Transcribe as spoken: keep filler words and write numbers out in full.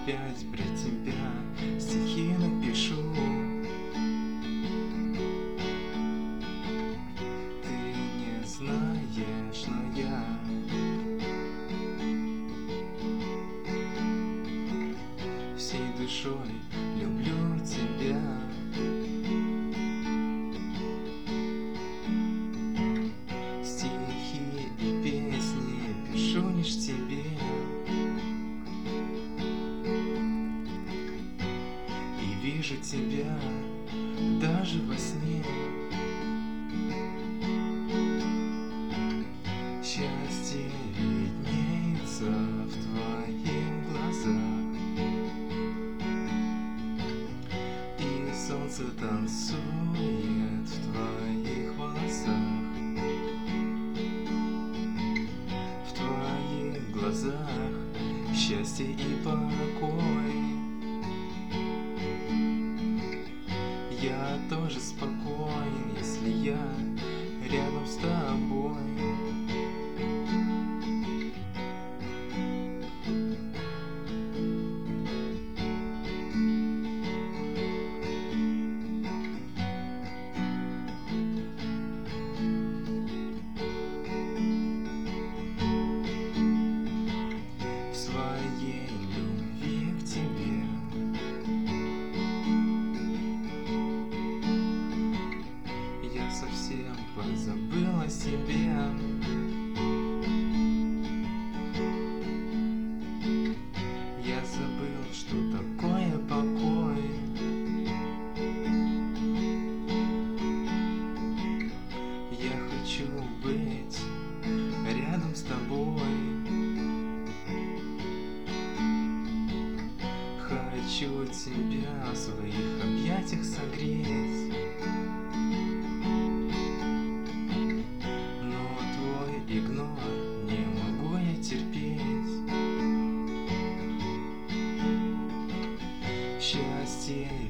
опять про тебя стихи напишу. Ты не знаешь, но я всей душой люблю тебя. Стихи и песни пишу лишь тебе. И вижу тебя даже во сне. Счастье виднеется в твоих глазах, и солнце танцует в твоих волосах. В твоих глазах счастье и покой. Я тоже спокоен, если я рядом с тобой. В своей любви к тебе я совсем позабыл о себе. Я забыл, что такое покой. Я хочу быть рядом с тобой. Хочу тебя в своих объятиях согреть. Но твой игнор не могу я терпеть. Счастье